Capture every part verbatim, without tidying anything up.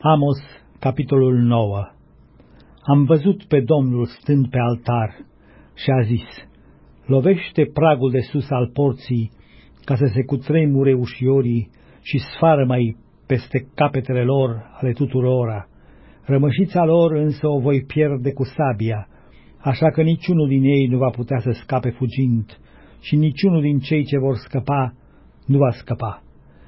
Amos, capitolul nouă. Am văzut pe Domnul stând pe altar și a zis: lovește pragul de sus al porții, ca să se cutremure ușiorii și sfară mai peste capetele lor ale tuturora. Rămășița lor însă o voi pierde cu sabia, așa că niciunul din ei nu va putea să scape fugind, și niciunul din cei ce vor scăpa nu va scăpa.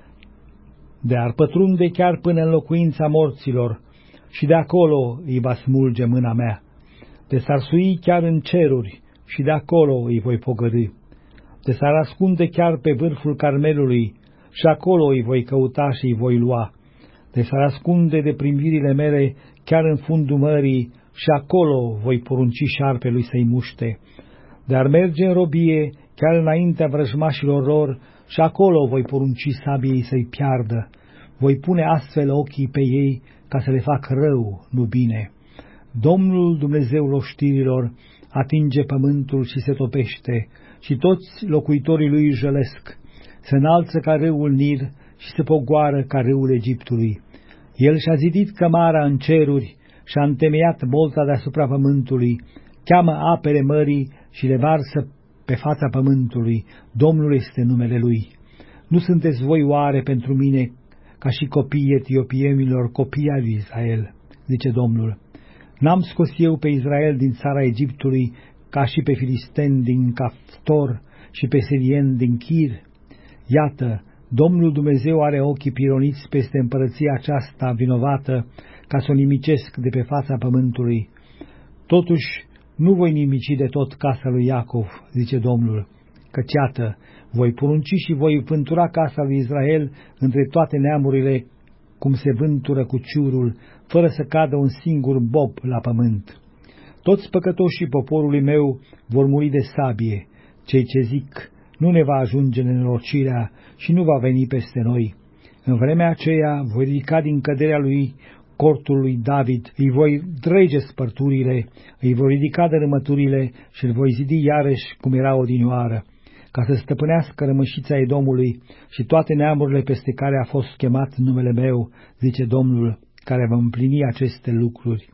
De ar pătrunde chiar până în locuința morților, și de acolo îi va smulge mâna mea. De s-ar sui chiar în ceruri, și de acolo îi voi pogărî. De s-ar ascunde chiar pe vârful Carmelului, și acolo îi voi căuta și îi voi lua. De s-ar ascunde de privirile mele chiar în fundul mării, și acolo voi porunci șarpelui să-i muște. De ar merge în robie chiar înaintea vrăjmașilor lor, și acolo voi porunci sabiei să-i piardă. Voi pune astfel ochii pe ei ca să le fac rău, nu bine. Domnul Dumnezeul oștirilor atinge pământul și se topește, și toți locuitorii lui jălesc. Se înalță ca râul Nil și se pogoară ca râul Egiptului. El și-a zidit cămara în ceruri și-a întemeiat bolta deasupra pământului, cheamă apele mării și le varsă pe fața pământului. Domnul este numele lui. Nu sunteți voi oare pentru mine ca și copiii etiopienilor, copii al lui Israel, zice Domnul. N-am scos eu pe Israel din țara Egiptului, ca și pe filisteni din Caftor și pe sirieni din Chir? Iată, Domnul Dumnezeu are ochii pironiți peste împărăția aceasta vinovată, ca să o nimicesc de pe fața pământului. Totuși, nu voi nimici de tot casa lui Iacov, zice Domnul, căci iată, voi porunci și voi vântura casa lui Israel între toate neamurile, cum se vântură cu ciurul, fără să cadă un singur bob la pământ. Toți păcătoșii poporului meu vor muri de sabie, cei ce zic: nu ne va ajunge nenorocirea și nu va veni peste noi. În vremea aceea voi ridica din căderea lui cortul lui David, îi voi drege spărturile, îi voi ridica dărâmăturile și îl voi zidi iarăși cum era odinioară, ca să stăpânească rămășița Edomului și toate neamurile peste care a fost chemat numele meu, zice Domnul, care va împlini aceste lucruri.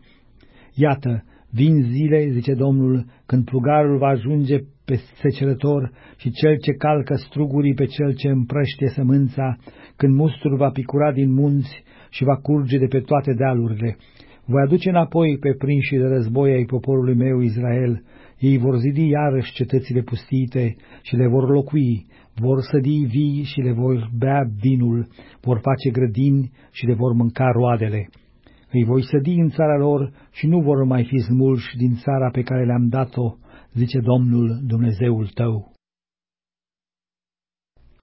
Iată, vin zile, zice Domnul, când plugarul va ajunge pe secerător și cel ce calcă strugurii pe cel ce împrăștie sămânța, când mustrul va picura din munți și va curge de pe toate dealurile. Voi aduce înapoi pe prinșii de război ai poporului meu Israel. Ei vor zidi iarăși cetățile pustite și le vor locui, vor sădi vii și le vor bea vinul, vor face grădini și le vor mânca roadele. Îi voi sădi în țara lor și nu vor mai fi smulși din țara pe care le-am dat-o, zice Domnul Dumnezeul tău.